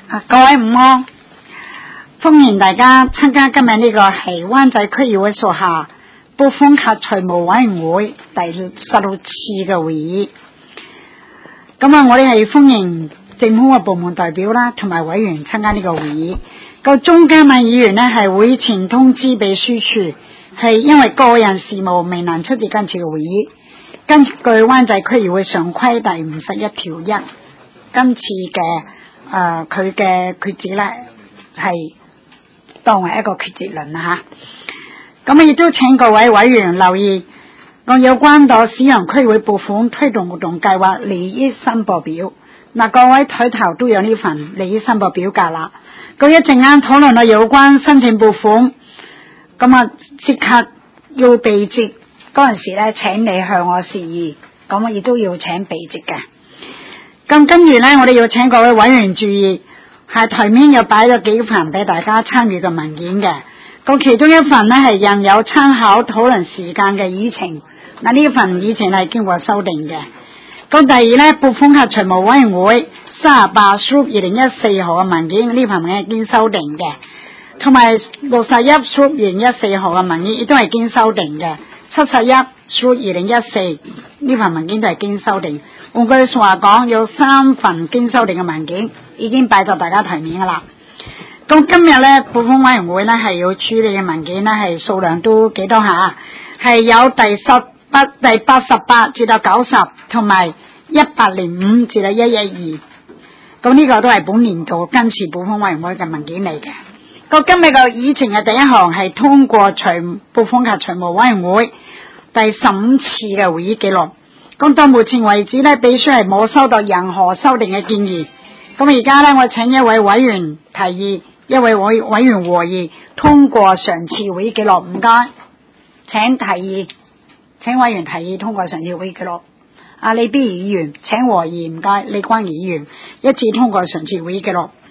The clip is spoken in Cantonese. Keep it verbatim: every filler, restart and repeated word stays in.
啊，各位午安，歡迎大家參加今日呢個係灣仔區議會屬下撥款及財務委員會第十六次嘅會議。咁啊，我哋係歡迎政府嘅部門代表啦，同埋委員參加呢個會議。個鍾嘉敏議員呢係會前通知秘書處，係因為個人事務未能出席今次嘅會議。根據灣仔區議會常規第五十一條一，今次嘅誒佢嘅決議咧係當為一個決議論啦嚇。咁啊，亦都請各位委員留意，我有關到使用區議會撥款推動活動計劃利益申報表。嗱，各位台頭都有呢份利益申報表格啦。咁一陣間討論到有關申請撥款，咁啊即刻要備節嗰陣時咧，請你向我示意，咁我亦都要請備節嘅。咁跟住咧，我哋要請各位委員注意，係台面有擺咗幾份俾大家參與嘅文件嘅。咁其中一份咧係印有參考討論時間嘅議程，嗱呢份議程係經過修訂嘅。咁第二咧，撥款及財務委員會三十八 Group 二零一四號嘅文件，呢份文件係經修訂嘅，同埋六十一 Group 二零一四號嘅文件亦都係經修訂嘅。七十一 Group 二零一四呢份文件都係經修訂。換句說話講，有三份經修訂嘅文件已經擺到大家台面噶啦。咁今日咧，撥款委員會咧係要處理嘅文件咧係數量都幾多下，係有第十八、第八十八至到九十，同埋一百零五至到一一二。咁呢個都係本年度今次撥款委員會嘅文件嚟嘅。咁今日嘅議程嘅第一項係通過財撥款及財務委員會第十五次嘅會議記錄。咁到目前為止咧，秘書係冇收到任何修訂嘅建議。咁而家咧，我請一位委員提議，一位委委員和議通過上次會議記錄。唔該，請提議，請委員提議通過上次會議記錄。阿李碧儀議員請和議，唔該，李關儀議員一致通過上次會議記錄。